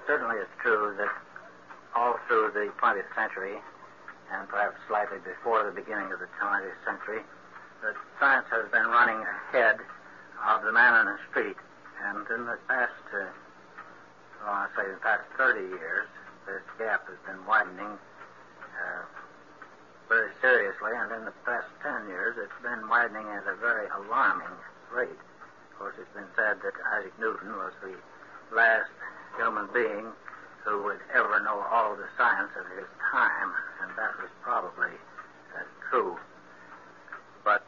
certainly is true that all through the 20th century, and perhaps slightly before the beginning of the 20th century, that science has been running ahead of the man in the street. And in the past, the past 30 years, this gap has been widening very seriously, and in the past 10 years, it's been widening at a very alarming rate. Of course, it's been said that Isaac Newton was the last human being who would ever know all the science of his time, and that was probably true. But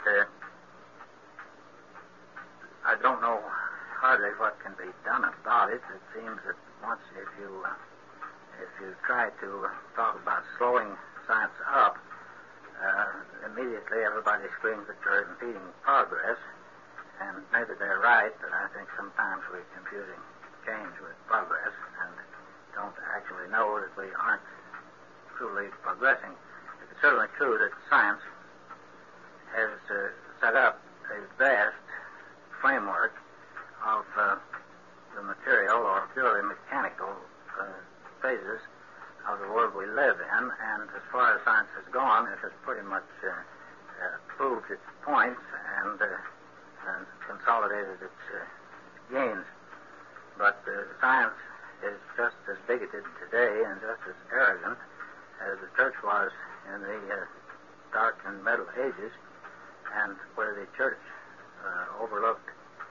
I don't know hardly what can be done about it. It seems that once if you try to talk about slowing science up, immediately everybody screams that you're impeding progress, and maybe they're right, but I think sometimes we're confusing change with progress and don't actually know that we aren't truly progressing. It's certainly true that science has set up a vast framework of the material or purely mechanical phases of the world we live in, and as far as science has gone, it has pretty much proved its points and consolidated its gains. But science is just as bigoted today and just as arrogant as the church was in the Dark and Middle Ages, and where the church overlooked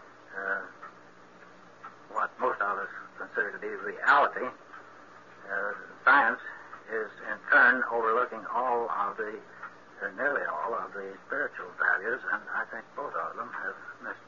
what most of us consider to be reality. Science is in turn overlooking nearly all of the spiritual values, and I think both of them have missed